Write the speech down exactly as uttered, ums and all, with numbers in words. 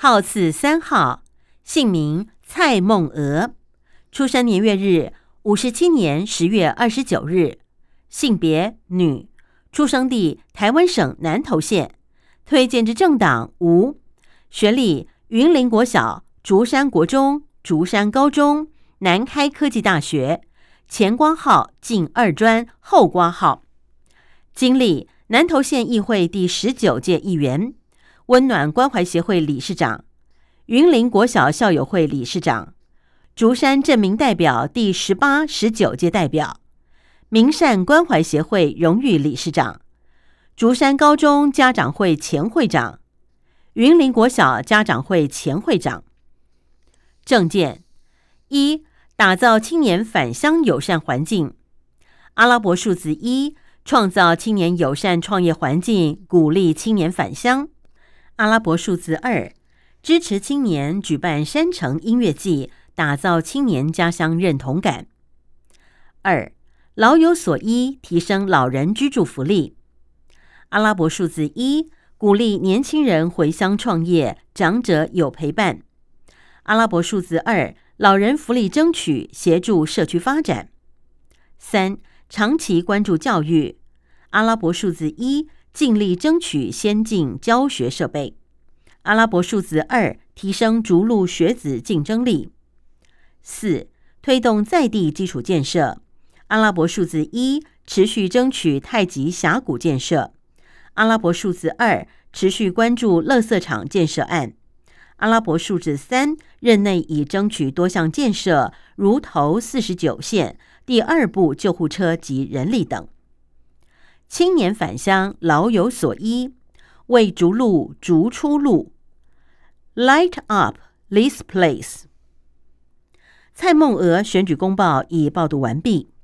号次三号，姓名蔡梦娥，出生年月日五十七年十月二十九日，性别女，出生地台湾省南投县，推荐之政党无，学历云林国小、竹山国中、竹山高中、南开科技大学，前挂号进二专，后挂号。经历南投县议会第十九届议员，温暖关怀协会理事长，云林国小校友会理事长，竹山镇民代表第十八、十九届代表，民善关怀协会荣誉理事长，竹山高中家长会前会长，云林国小家长会前会长。政见一，打造青年返乡友善环境。阿拉伯数字一，创造青年友善创业环境，鼓励青年返乡。阿拉伯数字二，支持青年举办山城音乐季，打造青年家乡认同感。二，老有所依，提升老人居住福利。阿拉伯数字一，鼓励年轻人回乡创业，长者有陪伴。阿拉伯数字二，老人福利争取，协助社区发展。三，长期关注教育。阿拉伯数字一，尽力争取先进教学设备。阿拉伯数字二，提升逐鹿学子竞争力。四，推动在地基础建设。阿拉伯数字一，持续争取太极峡谷建设。阿拉伯数字二，持续关注垃圾场建设案。阿拉伯数字三，任内已争取多项建设，如投四十九线、第二部救护车及人力等。青年返乡，老有所依，为逐鹿逐出路。Light up this place。蔡梦娥选举公报已报读完毕。